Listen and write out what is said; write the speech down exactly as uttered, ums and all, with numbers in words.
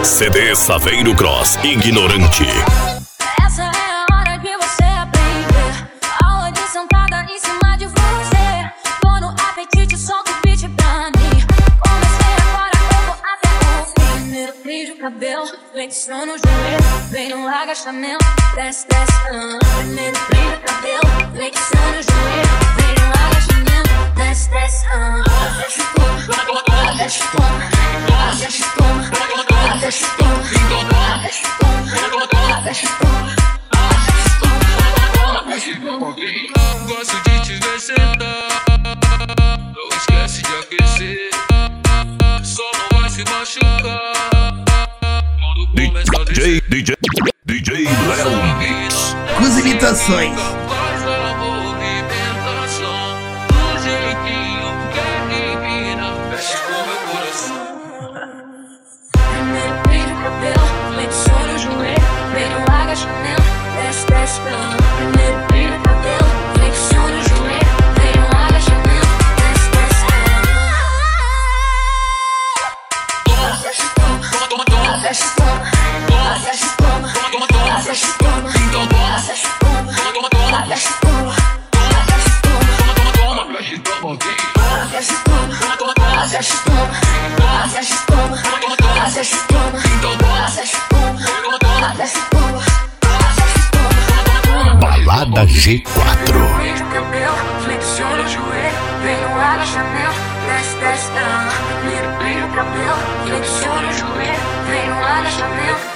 C D Saveiro Cross Ignorante. Essa é a hora de você aprender. Aula de sentada em cima de você. Tô no apetite, solta o beat pra mim. Comecei agora, eu vou até o fim. Primeiro prende o cabelo, flexiona o joelho, vem no agachamento, desce, desce, ah. Primeiro prende o cabelo, flexiona o joelho, vem no agachamento, desce, desce, ah. Desce, toma, desce, toma, desce, toma, desce, toma, desce, toma, desce, toma. Gosto de te ver sentar, não esquece de aquecer, só não vai se machucar quando começar a DJ, DJ, DJ Léo Mix. Com as imitações. Faz a movimentação do jeitinho que divina, mexe com meu coração. Primeiro prende o cabelo, flexiona o joelho, vem no agachamento, desce, desce, ah. Primeiro prende o cabelo, flexiona o joelho, vem no agachamento, desce, desce, ah. Desce, toma, Toma, toma, toma, desce, toma, desce, toma, toma, toma, toma, desce, toma, então toma, desce, toma, toma, toma, desce, toma, desce, toma, toma, toma, mexe com alguém. desce, toma, Toma, toma, toma, desce, toma, desce, toma, toma, toma, toma, desce, toma, então toma, desce, toma, toma, toma, desce, toma, desce, toma. Balada G quatro. Prende o cabelo, flexiona o joelho, vem no agachamento, desce, desce, ah. Primeiro prende o cabelo, flexiona o joelho, vem no agachamento,